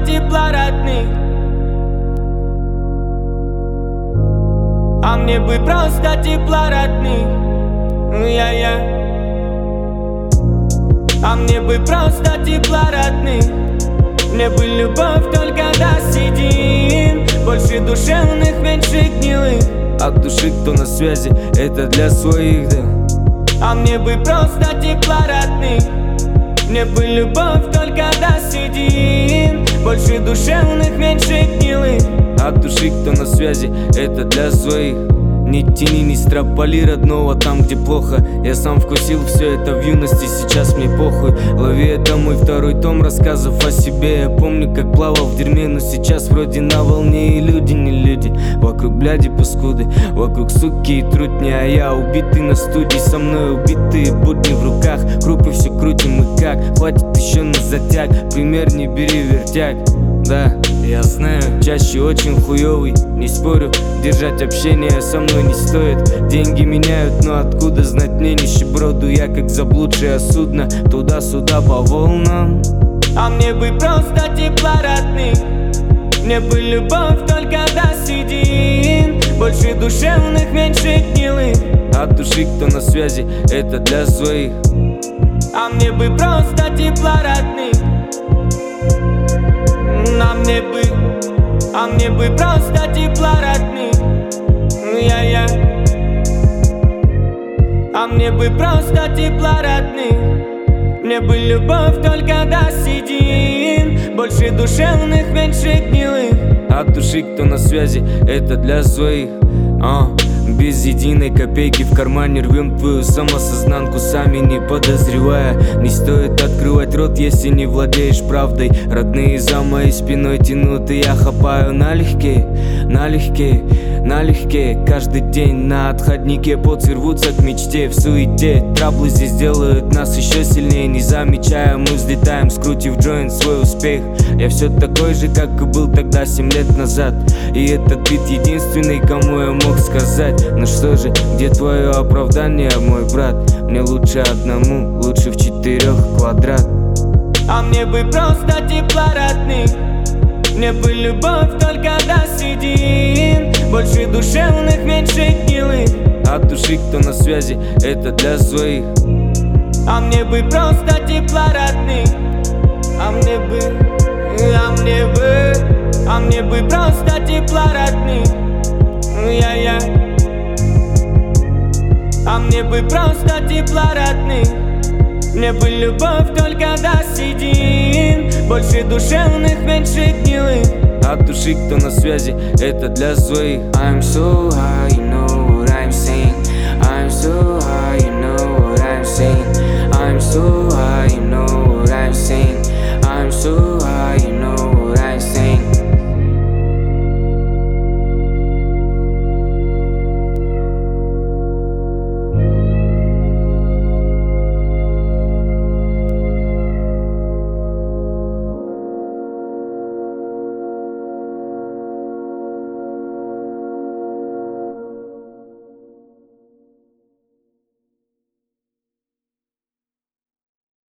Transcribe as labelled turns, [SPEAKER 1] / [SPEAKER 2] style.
[SPEAKER 1] тепла родных. А мне бы просто тепла родных. А мне бы просто тепла родных. Мне бы любовь, только досидим. Больше душевных, меньше гнилых.
[SPEAKER 2] От души кто на связи, это для своих, да.
[SPEAKER 1] А мне бы просто тепла родных. Мне бы любовь, только досидим. Больше душевных, меньше гнилых.
[SPEAKER 2] От души кто на связи, это для своих. Не тяни, не строполи родного там, где плохо. Я сам вкусил все это в юности, сейчас мне похуй. Лови, это мой второй том рассказов о себе. Я помню, как плавал в дерьме, но сейчас вроде на волне. И люди не люди, вокруг бляди паскуды, вокруг суки и трутни. А я убитый на студии, со мной убитые будни в руках. Крупы все крутим и как, хватит еще на затяг. Пример не бери, вертяк. Да, я знаю, чаще очень хуёвый, не спорю. Держать общение со мной не стоит. Деньги меняют, но откуда знать мне, нищеброду. Я как заблудшее судно, туда-сюда по волнам.
[SPEAKER 1] А мне бы просто тепла родных. Мне бы любовь, только досидим. Больше душевных, меньше гнилых.
[SPEAKER 2] От души кто на связи, это для своих.
[SPEAKER 1] А мне бы просто тепла родных. А мне бы просто тепла родных. А мне бы просто тепла родных. Мне бы любовь, только досидим. Больше душевных, меньше гнилых.
[SPEAKER 2] От души кто на связи, это для своих. Без единой копейки в кармане рвем твою самосознанку, сами не подозревая. Не стоит открывать рот, если не владеешь правдой. Родные за моей спиной тянут, и я хапаю налегке, налегке, налегке. Каждый день на отходнике поцы рвутся к мечте. В суете траблы здесь делают нас еще сильнее. Не замечая, мы взлетаем, скрутив джойнт свой успех. Я все такой же, как и был тогда 7 лет назад. И этот бит единственный, кому я мог сказать: ну что же, где твое оправдание, мой брат? Мне лучше одному, лучше в 4 квадрат.
[SPEAKER 1] А мне бы просто тепла родных. Мне бы любовь, только досидим. Больше душевных, меньше гнилых.
[SPEAKER 2] От души кто на связи, это для своих.
[SPEAKER 1] А мне бы просто тепла родных. А мне бы просто тепла родных. А мне бы просто тепла родных. Мне бы любовь, только досидим. Больше душевных, меньше гнилых.
[SPEAKER 2] От души кто на связи, это для своих.
[SPEAKER 3] I'm so high, you know what I'm saying. I'm so high, you know what I'm saying. I'm so high, you